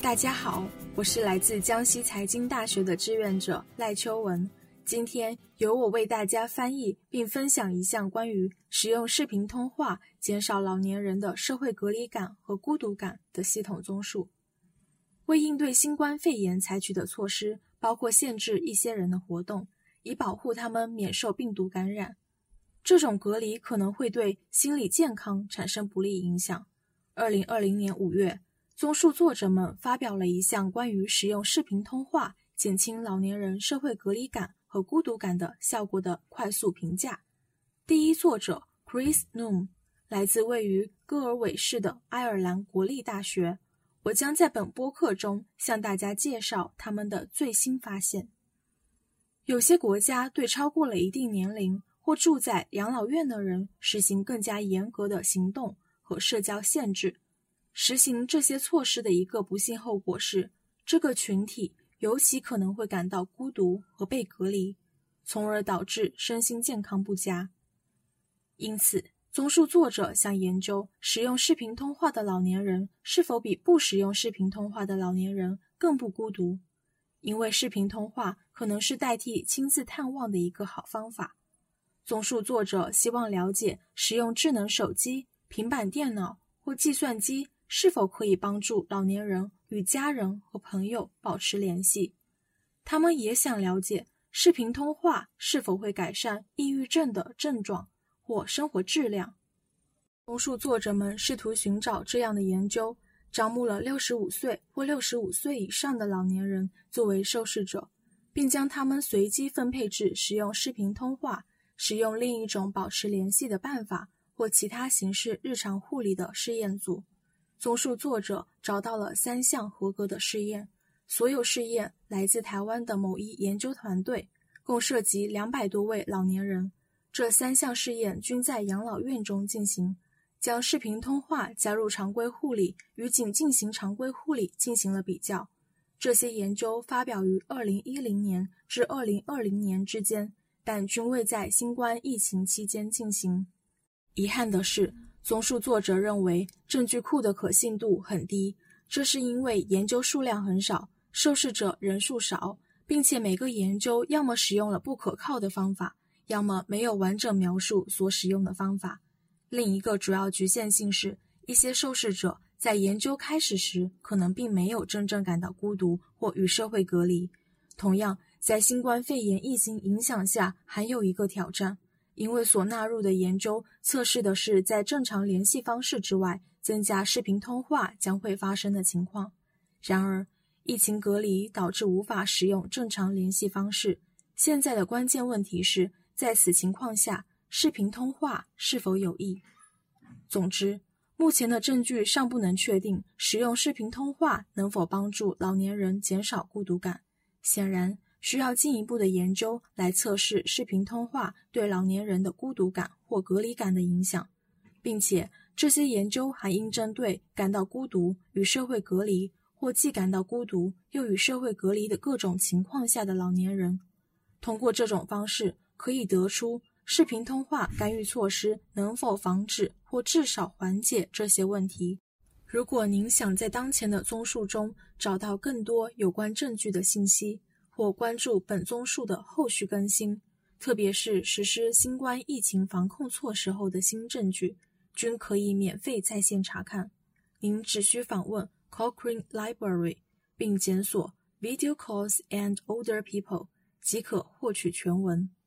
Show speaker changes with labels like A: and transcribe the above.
A: 大家好，我是来自江西财经大学的志愿者赖秋文。今天由我为大家翻译并分享一项关于使用视频通话减少老年人的社会隔离感和孤独感的系统综述。为应对新冠肺炎采取的措施包括限制一些人的活动，以保护他们免受病毒感染。这种隔离可能会对心理健康产生不利影响。2020年5月，综述作者们发表了一项关于使用视频通话减轻老年人社会隔离感和孤独感的效果的快速评价。第一作者 Chris Noom 来自位于戈尔韦市的爱尔兰国立大学。我将在本播客中向大家介绍他们的最新发现。有些国家对超过了一定年龄或住在养老院的人实行更加严格的行动和社交限制。实行这些措施的一个不幸后果是，这个群体尤其可能会感到孤独和被隔离，从而导致身心健康不佳。因此，综述作者想研究使用视频通话的老年人是否比不使用视频通话的老年人更不孤独，因为视频通话可能是代替亲自探望的一个好方法。综述作者希望了解使用智能手机、平板电脑或计算机是否可以帮助老年人与家人和朋友保持联系。他们也想了解视频通话是否会改善抑郁症的症状或生活质量。综述作者们试图寻找这样的研究，招募了65岁或65岁以上的老年人作为受试者，并将他们随机分配至使用视频通话、使用另一种保持联系的办法或其他形式日常护理的试验组。综述作者找到了3项合格的试验，所有试验来自台湾的某一研究团队，共涉及200多位老年人。这3项试验均在养老院中进行，将视频通话加入常规护理与仅进行常规护理进行了比较。这些研究发表于2010年至2020年之间，但均未在新冠疫情期间进行。遗憾的是，综述作者认为证据库的可信度很低，这是因为研究数量很少，受试者人数少，并且每个研究要么使用了不可靠的方法，要么没有完整描述所使用的方法。另一个主要局限性是，一些受试者在研究开始时可能并没有真正感到孤独或与社会隔离。同样，在新冠肺炎疫情影响下还有一个挑战，因为所纳入的研究测试的是在正常联系方式之外增加视频通话将会发生的情况。然而，疫情隔离导致无法使用正常联系方式。现在的关键问题是，在此情况下，视频通话是否有益？总之，目前的证据尚不能确定使用视频通话能否帮助老年人减少孤独感。显然，需要进一步的研究来测试视频通话对老年人的孤独感或隔离感的影响，并且这些研究还应针对感到孤独与社会隔离或既感到孤独又与社会隔离的各种情况下的老年人。通过这种方式，可以得出视频通话干预措施能否防止或至少缓解这些问题。如果您想在当前的综述中找到更多有关证据的信息，或关注本综述的后续更新，特别是实施新冠疫情防控措施后的新证据，均可以免费在线查看。您只需访问 Cochrane Library 并检索 Video Calls and Older People 即可获取全文。